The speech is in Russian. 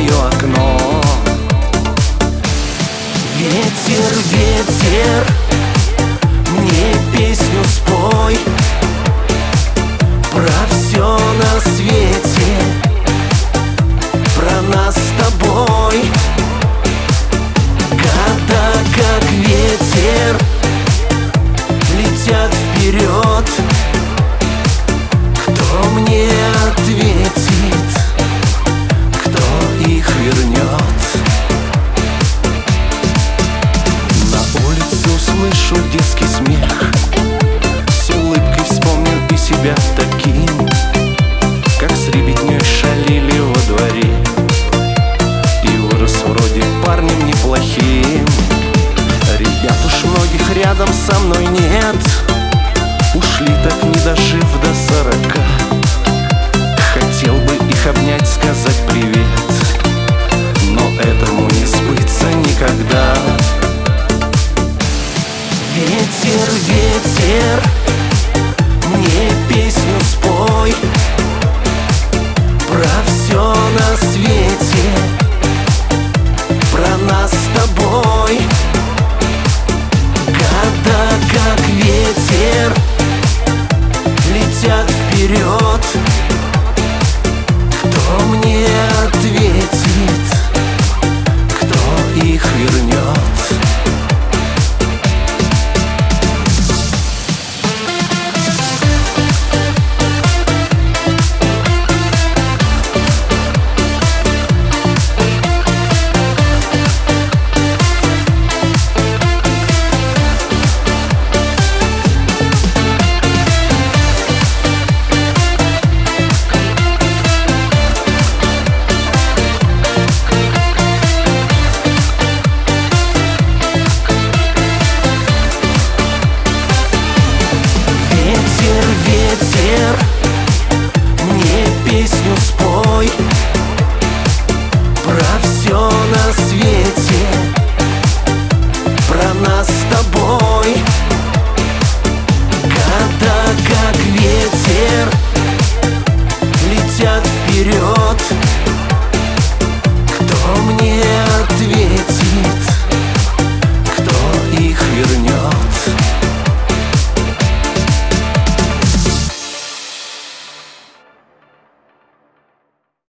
мое окно. Ветер, ветер, мне песню спой про все на свете, про нас с тобой. Года, как ветер, летят вперед. Кто мне ответит, кто их вернет? На улице услышу детский смех, с улыбкой вспомню и себя таким, как с ребятней шалили во дворе, и вырос вроде парнем неплохим. Ребят уж многих рядом со мной нет,